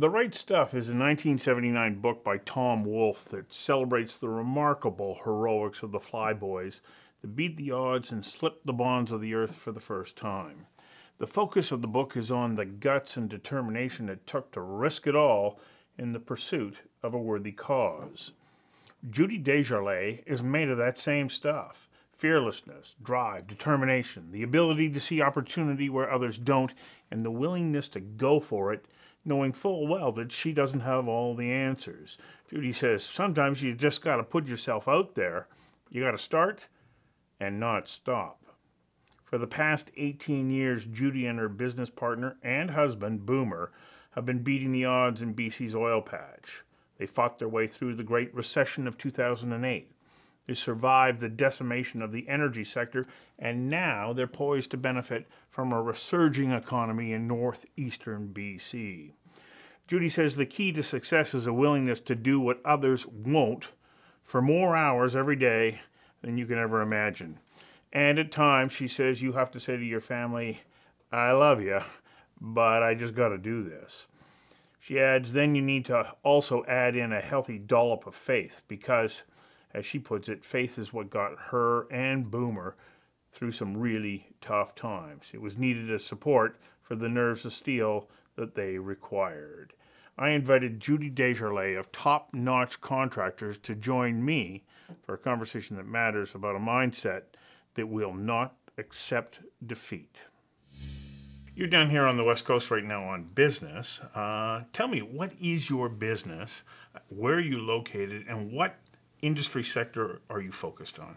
The Right Stuff is a 1979 book by Tom Wolfe that celebrates the remarkable heroics of the flyboys that beat the odds and slipped the bonds of the earth for the first time. The focus of the book is on the guts and determination it took to risk it all in the pursuit of a worthy cause. Judy Desjardins is made of that same stuff. Fearlessness, drive, determination, the ability to see opportunity where others don't, and the willingness to go for it, knowing full well that she doesn't have all the answers. Judy says sometimes you just got to put yourself out there. You got to start and not stop. For the past 18 years, Judy and her business partner and husband, Boomer, have been beating the odds in BC's oil patch. They fought their way through the Great Recession of 2008. They survived the decimation of the energy sector, and now they're poised to benefit from a resurging economy in northeastern BC. Judy says the key to success is a willingness to do what others won't for more hours every day than you can ever imagine. And at times, she says, you have to say to your family, I love you, but I just got to do this. She adds, then you need to also add in a healthy dollop of faith because, as she puts it, faith is what got her and Boomer through some really tough times. It was needed as support for the nerves of steel that they required. I invited Judy Desjardins of Top Notch Contractors to join me for a conversation that matters about a mindset that will not accept defeat. You're down here on the West Coast right now on business. Tell me, what is your business? Where are you located? And what industry sector are you focused on?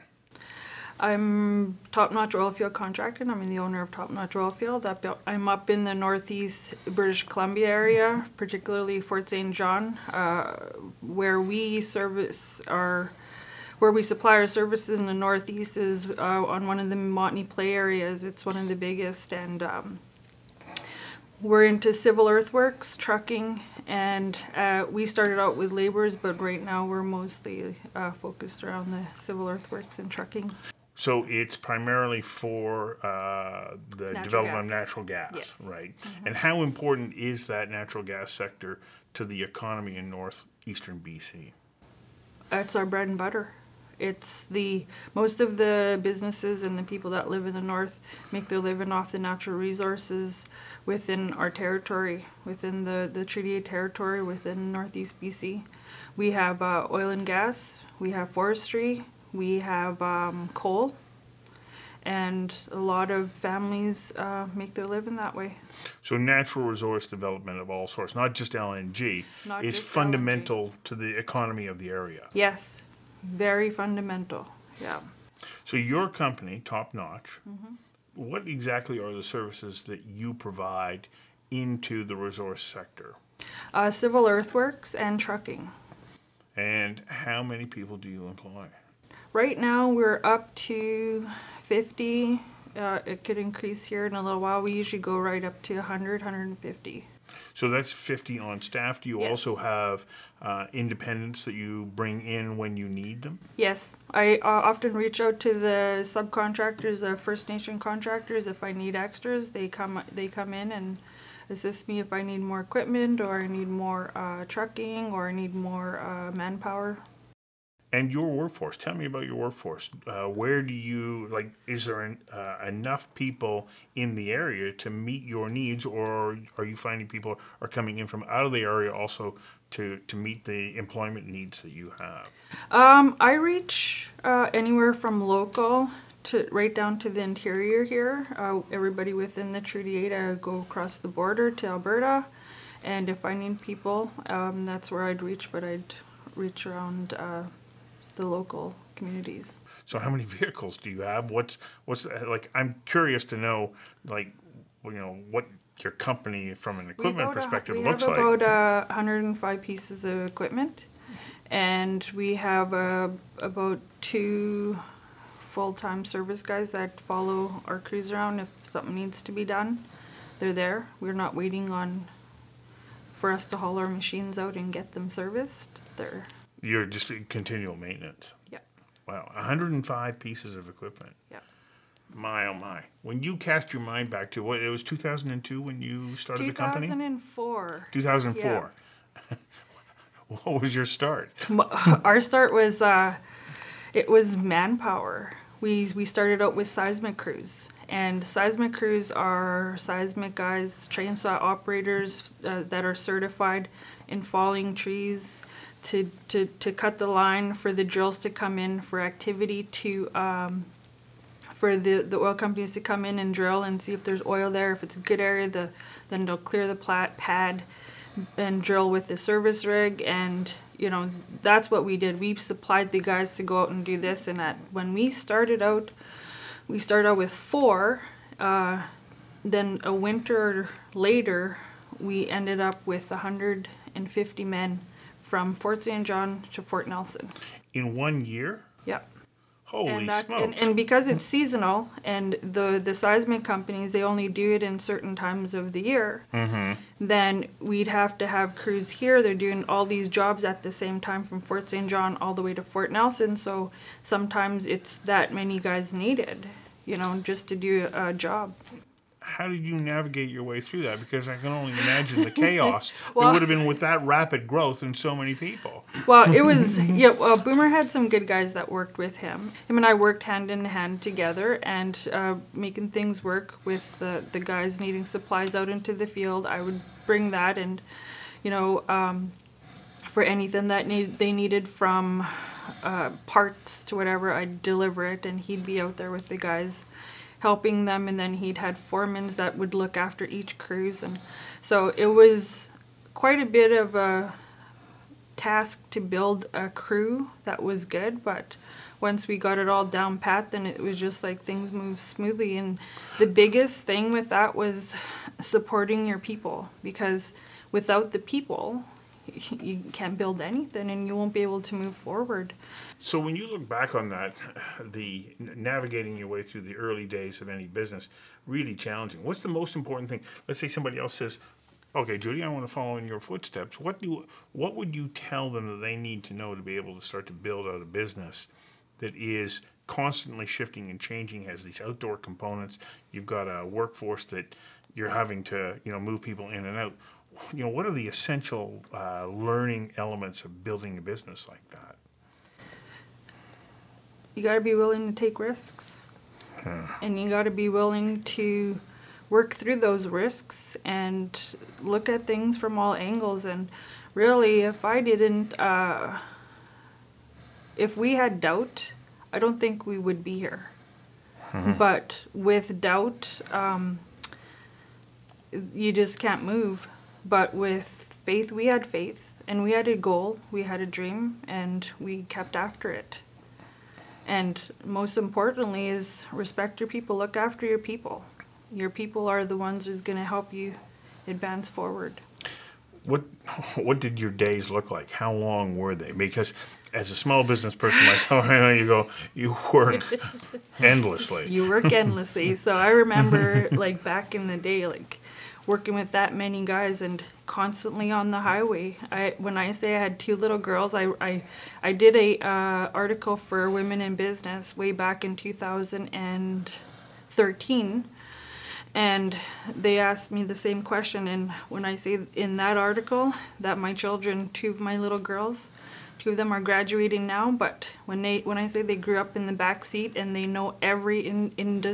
I'm Top Notch Oilfield Contracting. I'm the owner of Top Notch Oilfield. I'm up in the northeast British Columbia area, particularly Fort St. John, where we supply our services in the northeast is on one of the Montney Play areas. It's one of the biggest, and we're into civil earthworks, trucking, and we started out with laborers, but right now we're mostly focused around the civil earthworks and trucking. So it's primarily for the development of natural gas, yes. Right? Mm-hmm. And how important is that natural gas sector to the economy in northeastern BC? It's our bread and butter. It's most of the businesses and the people that live in the north make their living off the natural resources within our territory, within the Treaty 8 territory, within northeast BC. We have oil and gas, we have forestry, we have coal, and a lot of families make their living that way. So natural resource development of all sorts, not just LNG, is fundamental to the economy of the area. Yes. Very fundamental, yeah. So your company, Top Notch, what exactly are the services that you provide into the resource sector? Civil earthworks and trucking. And how many people do you employ? Right now we're up to 50. It could increase here in a little while. We usually go right up to 100, 150. So that's 50 on staff. Do you Yes. also have independents that you bring in when you need them? Yes. I often reach out to the subcontractors, the First Nation contractors. If I need extras, they come in and assist me if I need more equipment or I need more trucking or I need more manpower. And your workforce. Tell me about your workforce. Where do you, is there enough people in the area to meet your needs, or are you finding people are coming in from out of the area also to meet the employment needs that you have? I reach anywhere from local to right down to the interior here. Everybody within the Treaty 8, I go across the border to Alberta, and if I need people, that's where I'd reach, but I'd reach around the local communities. So how many vehicles do you have? What's I'm curious to know, what your company from an equipment perspective looks like. We have about 105 pieces of equipment, and we have about 2 full-time service guys that follow our crews around if something needs to be done. They're there. We're not waiting for us to haul our machines out and get them serviced. You're just in continual maintenance. Yeah. Wow, 105 pieces of equipment. Yeah. My, oh my. When you cast your mind back to what, it was 2002 when you started the company? 2004. 2004. What was your start? Our start was it was manpower. We started out with seismic crews, and seismic crews are seismic guys, chainsaw operators that are certified in falling trees to cut the line, for the drills to come in, for activity to for the oil companies to come in and drill and see if there's oil there. If it's a good area, then they'll clear the pad and drill with the service rig. And that's what we did. We supplied the guys to go out and do this and that. When we started out with 4. Then a winter later, we ended up with 150 men from Fort St. John to Fort Nelson. In 1 year? Yep. Holy smokes. And because it's seasonal, and the seismic companies, they only do it in certain times of the year, then we'd have to have crews here. They're doing all these jobs at the same time from Fort St. John all the way to Fort Nelson, so sometimes it's that many guys needed, just to do a job. How did you navigate your way through that? Because I can only imagine the chaos Well, that would have been with that rapid growth and so many people. Well, it was, Boomer had some good guys that worked with him. Him and I worked hand in hand together, and making things work with the guys needing supplies out into the field. I would bring that, and, for anything that they needed, from parts to whatever, I'd deliver it, and he'd be out there with the guys helping them, and then he'd had foremans that would look after each cruise. And so it was quite a bit of a task to build a crew that was good, but once we got it all down pat, then it was just like things moved smoothly. And the biggest thing with that was supporting your people, because without the people, you can't build anything, and you won't be able to move forward. So when you look back on that, the navigating your way through the early days of any business, really challenging. What's the most important thing? Let's say somebody else says, okay, Judy, I want to follow in your footsteps. What would you tell them that they need to know to be able to start to build out a business that is constantly shifting and changing, has these outdoor components? You've got a workforce that you're having to, move people in and out. What are the essential learning elements of building a business like that? You got to be willing to take risks, and you got to be willing to work through those risks and look at things from all angles. And really, if we had doubt, I don't think we would be here. But with doubt, you just can't move. But with faith, we had faith, and we had a goal, we had a dream, and we kept after it. And most importantly is respect your people, look after your people. Your people are the ones who's going to help you advance forward. What did your days look like? How long were they? Because as a small business person myself, I know you work endlessly. You work endlessly. So I remember, back in the day, working with that many guys and constantly on the highway. When I say I had 2 little girls, I did a article for Women in Business way back in 2013, and they asked me the same question. And when I say in that article that my children, 2 of my little girls, 2 of them are graduating now, but when I say they grew up in the back seat and they know every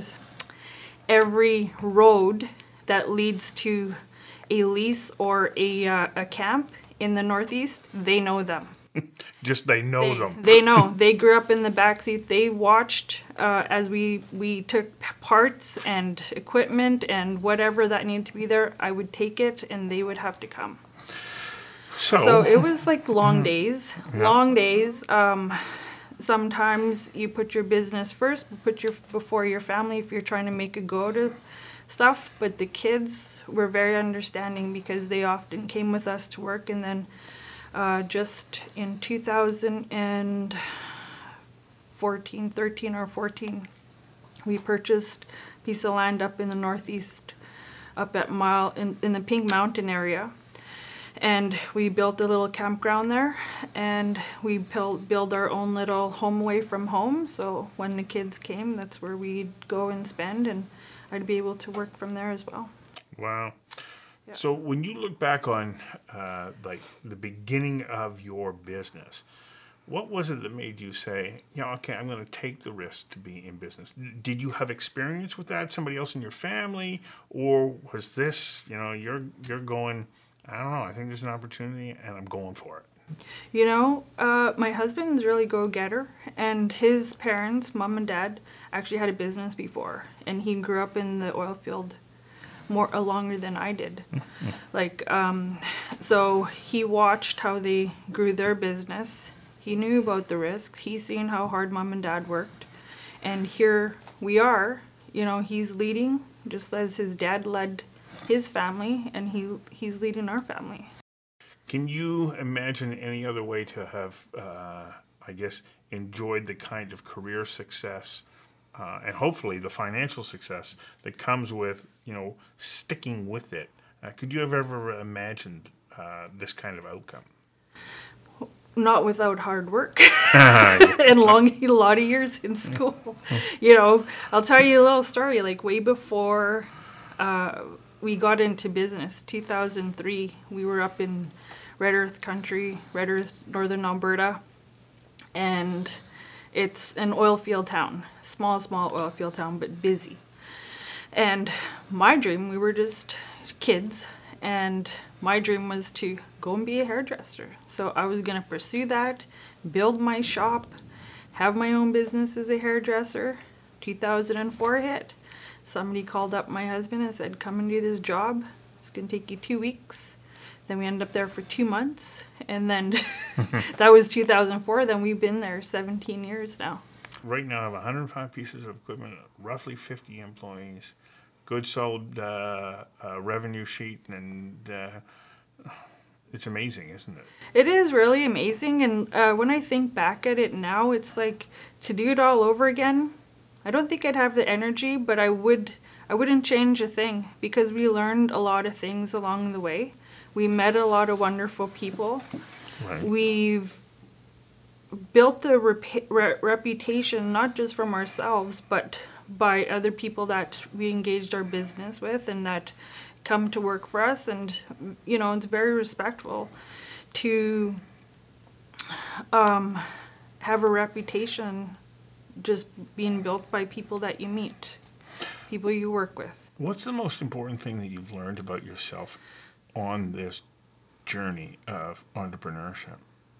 road that leads to a lease or a camp in the Northeast, they know them. Just they know them. They know. They grew up in the backseat. They watched as we took parts and equipment and whatever that needed to be there. I would take it, and they would have to come. So it was long days. Yeah. Long days. Sometimes you put your business first, before your family if you're trying to make a go to stuff. But the kids were very understanding, because they often came with us to work. And then just in 13 or 14, we purchased a piece of land up in the Northeast, up at in the Pink Mountain area. And we built a little campground there, and we build our own little home away from home. So when the kids came, that's where we'd go and spend, and I'd be able to work from there as well. Wow. Yeah. So when you look back on like the beginning of your business, what was it that made you say, okay, I'm going to take the risk to be in business? Did you have experience with that? Somebody else in your family? Or was this, you're going, I don't know, I think there's an opportunity and I'm going for it? My husband's really go-getter, and his parents, mom and dad, actually had a business before, and he grew up in the oil field longer than I did. So he watched how they grew their business. He knew about the risks. He's seen how hard mom and dad worked. And here we are, he's leading just as his dad led his family, and he's leading our family. Can you imagine any other way to have, enjoyed the kind of career success and hopefully the financial success that comes with, sticking with it? Could you have ever imagined this kind of outcome? Not without hard work and a lot of years in school. I'll tell you a little story. Like way before we got into business, 2003, we were up in Red Earth country, Red Earth, northern Alberta, and it's an oil field town, small oil field town, but busy. And my dream, we were just kids, and my dream was to go and be a hairdresser. So I was going to pursue that, build my shop, have my own business as a hairdresser. 2004 hit. Somebody called up my husband and said, come and do this job. It's going to take you 2 weeks. Then we ended up there for 2 months. And then that was 2004. Then we've been there 17 years now. Right now I have 105 pieces of equipment, roughly 50 employees, good solid revenue sheet, and it's amazing, isn't it? It is really amazing. And when I think back at it now, it's like to do it all over again. I don't think I'd have the energy, but I wouldn't change a thing, because we learned a lot of things along the way. We met a lot of wonderful people. Right. We've built the reputation, not just from ourselves, but by other people that we engaged our business with and that come to work for us. And, it's very respectful to have a reputation just being built by people that you meet, people you work with. What's the most important thing that you've learned about yourself on this journey of entrepreneurship?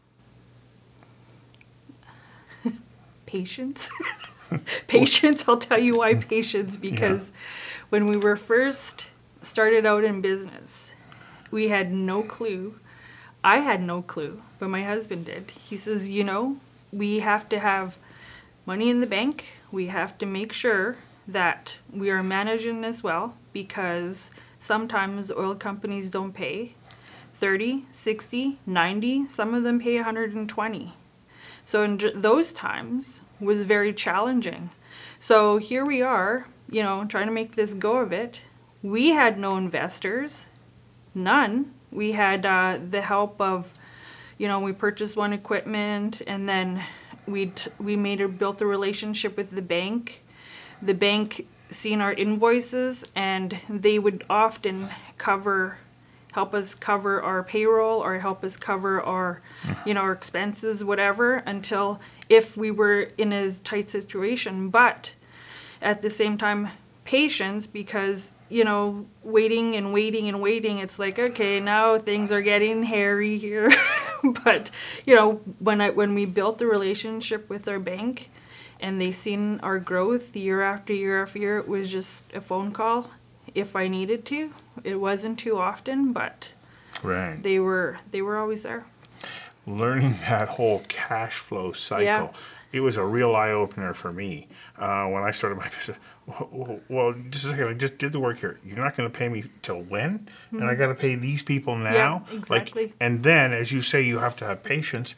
Patience. Patience. I'll tell you why patience, because when we were first started out in business, we had no clue. I had no clue, but my husband did. He says, we have to have money in the bank. We have to make sure that we are managing this well, because sometimes oil companies don't pay 30, 60, 90, some of them pay 120. So in those times was very challenging. So here we are, trying to make this go of it. We had no investors, none. We had the help of, we purchased one equipment, and then we built a relationship with the bank. The bank seen our invoices, and they would often help us cover our payroll or help us cover our, our expenses, whatever, until if we were in a tight situation. But at the same time, patience, because, waiting and waiting and waiting, it's like, okay, now things are getting hairy here. But, when we built the relationship with our bank and they seen our growth year after year after year, it was just a phone call if I needed to. It wasn't too often, but right. They were always there. Learning that whole cash flow cycle, it was a real eye-opener for me when I started my business. Well, just a second, I just did the work here. You're not going to pay me till when? Mm-hmm. And I got to pay these people now? Yeah, exactly. And then, as you say, you have to have patience.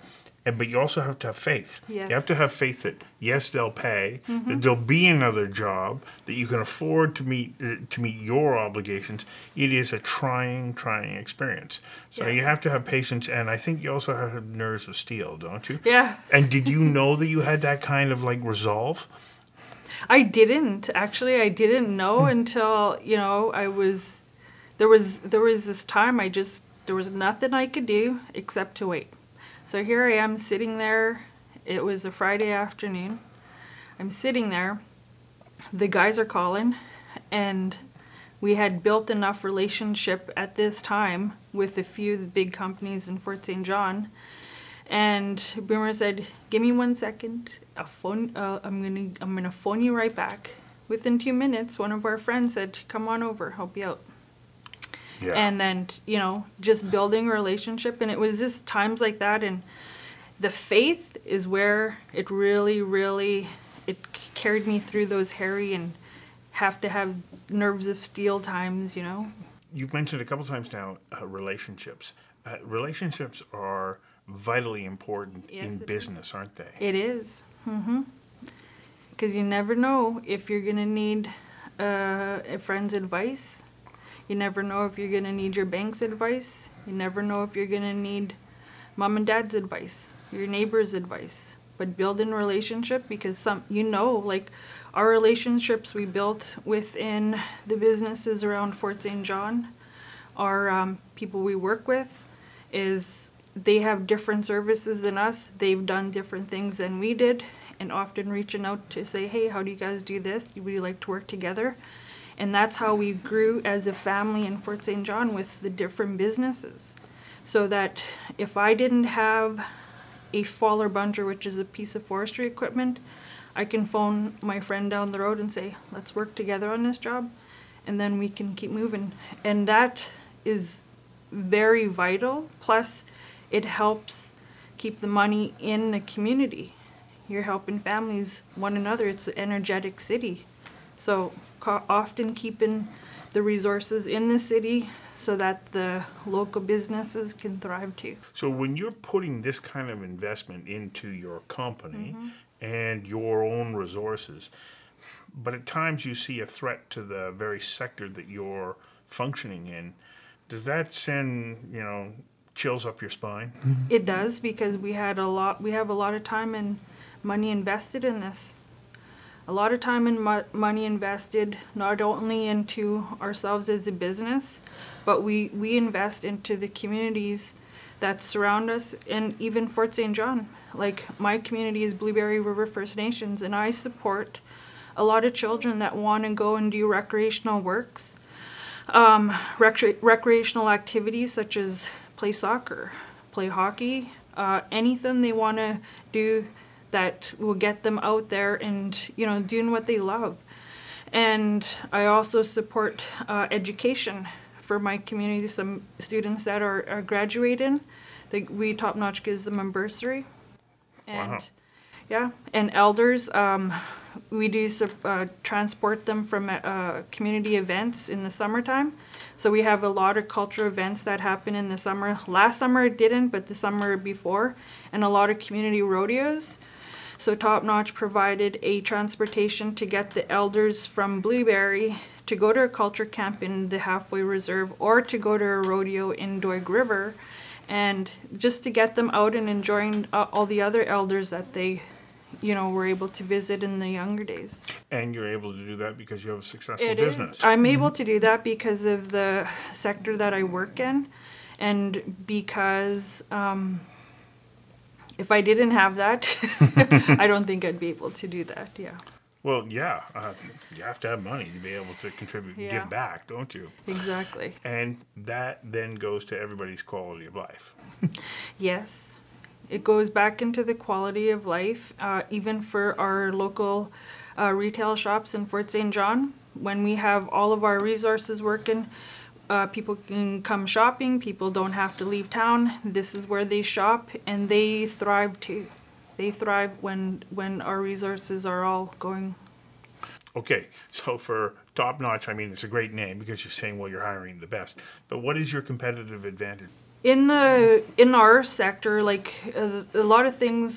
but you also have to have faith. Yes. You have to have faith that yes, they'll pay, that there'll be another job, that you can afford to meet your obligations. It is a trying experience. So Yeah. you have to have patience, and I think you also have to have nerves of steel, don't you? Yeah. And did you know that you had that kind of like resolve? I didn't actually. I didn't know until there was this time there was nothing I could do except to wait. So here I am sitting there. It was a Friday afternoon. I'm sitting there. The guys are calling, and we had built enough relationship at this time with a few of the big companies in Fort St. John. And Boomer said, "Give me 1 second. I'm gonna phone you right back." Within 2 minutes, one of our friends said, "Come on over, help you out." Yeah. And then, just building a relationship. And it was just times like that. And the faith is where it really, really, it carried me through those hairy and have to have nerves of steel times. You've mentioned a couple times now relationships. Relationships are vitally important Yes, in it business, is. aren't they? It is. Because you never know if you're going to need a friend's advice. You never know if you're going to need your bank's advice. You never know if you're going to need mom and dad's advice, your neighbor's advice. But building a relationship, because like our relationships we built within the businesses around Fort St. John, our people we work with, is they have different services than us. They've done different things than we did, and often reaching out to say, "Hey, how do you guys do this? Would you like to work together?" And that's how we grew as a family in Fort St. John with the different businesses. So that if I didn't have a faller buncher, which is a piece of forestry equipment, I can phone my friend down the road and say, "Let's work together on this job," and then we can keep moving. And that is very vital. Plus, it helps keep the money in the community. You're helping families, one another. It's an energetic city. So often keeping the resources in the city so that the local businesses can thrive too. So when you're putting this kind of investment into your company and your own resources, but at times you see a threat to the very sector that you're functioning in, does that send, chills up your spine? It does, because we have a lot of time and money invested in this. A lot of time and money invested not only into ourselves as a business, but we invest into the communities that surround us, and even Fort St. John. Like, my community is Blueberry River First Nations, and I support a lot of children that want to go and do recreational works, recreational activities such as play soccer, play hockey, anything they want to do that will get them out there and, doing what they love. And I also support education for my community. Some students that are graduating, we Top Notch gives them a bursary. And Wow. yeah, and elders, we do transport them from community events in the summertime. So we have a lot of cultural events that happen in the summer. Last summer it didn't, but the summer before, and a lot of community rodeos. So Top Notch provided a transportation to get the elders from Blueberry to go to a culture camp in the Halfway Reserve, or to go to a rodeo in Doig River, and just to get them out and enjoying all the other elders that they, were able to visit in the younger days. And you're able to do that because you have a successful It business. is. I'm able to do that because of the sector that I work in, and because if I didn't have that, I don't think I'd be able to do that. Yeah. Well, yeah, you have to have money to be able to contribute, Yeah. give back, don't you? Exactly. And that then goes to everybody's quality of life. Yes. It goes back into the quality of life, even for our local retail shops in Fort St. John. When we have all of our resources working, people can come shopping. People don't have to leave town. This is where they shop, and they thrive too. They thrive when our resources are all going. Okay, so for Top Notch, I mean, it's a great name because you're saying, well, you're hiring the best. But what is your competitive advantage? In our sector, like a lot of things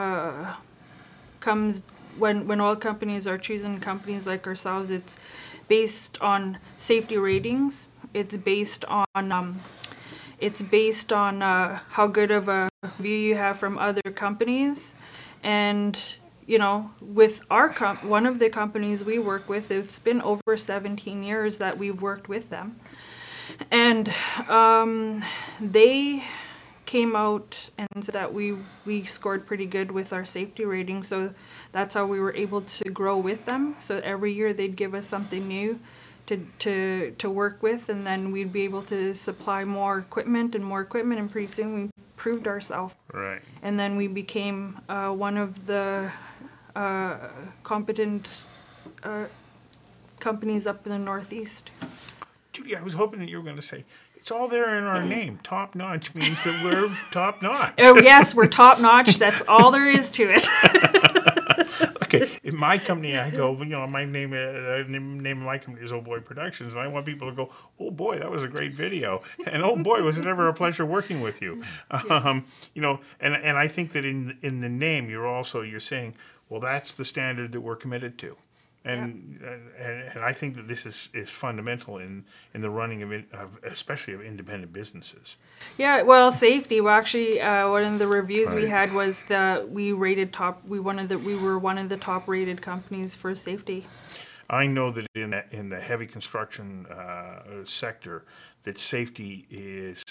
comes when oil companies are choosing companies like ourselves. It's based on safety ratings. It's based on how good of a view you have from other companies, and with our one of the companies we work with, it's been over 17 years that we've worked with them. And they came out and said that we scored pretty good with our safety rating. So that's how we were able to grow with them. So every year they'd give us something new to work with, and then we'd be able to supply more equipment, and pretty soon we proved ourselves. Right. And then we became one of the competent companies up in the Northeast. Judy, I was hoping that you were going to say, it's all there in our name. Top notch means that we're top notch. Oh, yes, we're top notch. That's all there is to it. Okay, in my company, I go, my name of my company is Oh Boy Productions, and I want people to go, oh boy, that was a great video, and oh boy, was it ever a pleasure working with you. And I think that in the name, you're saying, well, that's the standard that we're committed to. And I think that this is fundamental in the running of especially of independent businesses. Yeah, well, safety. Well, actually, one of the reviews we Right. had was that we were one of the top rated companies for safety. I know that in the heavy construction sector, that safety is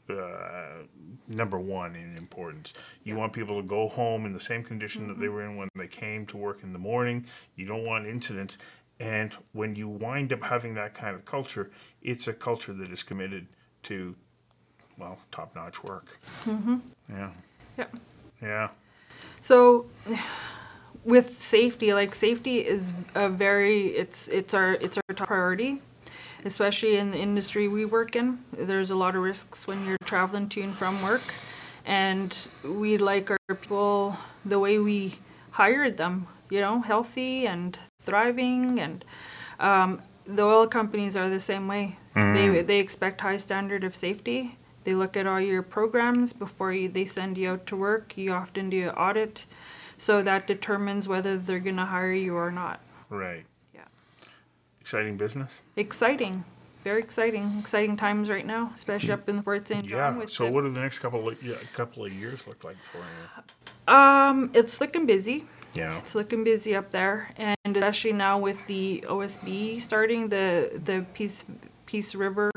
number one in importance. You want people to go home in the same condition that they were in when they came to work in the morning. You don't want incidents. And when you wind up having that kind of culture, it's a culture that is committed to, well, top-notch work. Mm-hmm. Yeah. Yeah. Yeah. So, with safety, safety is it's our top priority. Especially in the industry we work in, there's a lot of risks when you're traveling to and from work, and we like our people the way we hired them, healthy and thriving, and the oil companies are the same way. They expect high standard of safety. They look at all your programs before they send you out to work. You often do an audit, so that determines whether they're going to hire you or not. Right. Yeah. Exciting business? Exciting. Very exciting. Exciting times right now, especially up in the Fort St. John. Yeah. So what do the next couple of years look like for you? It's looking busy. Yeah. It's looking busy up there, and especially now with the OSB starting, the Peace River,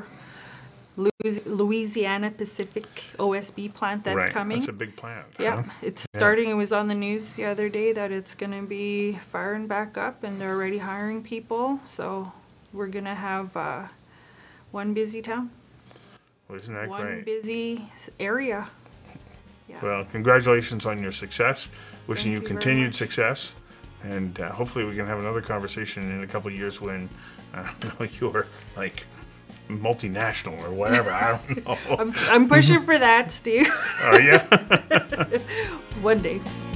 Louisiana Pacific OSB plant that's right. coming. That's a big plant. Yeah, huh? it's starting. It was on the news the other day that it's going to be firing back up, and they're already hiring people. So we're going to have one busy town. Well, isn't that One great? busy area. Yeah. Well, congratulations on your success. Wishing you Thank you very continued much. success. And hopefully we can have another conversation in a couple of years when you're like multinational or whatever. I don't know. I'm pushing for that, Steve. Oh, yeah? One day.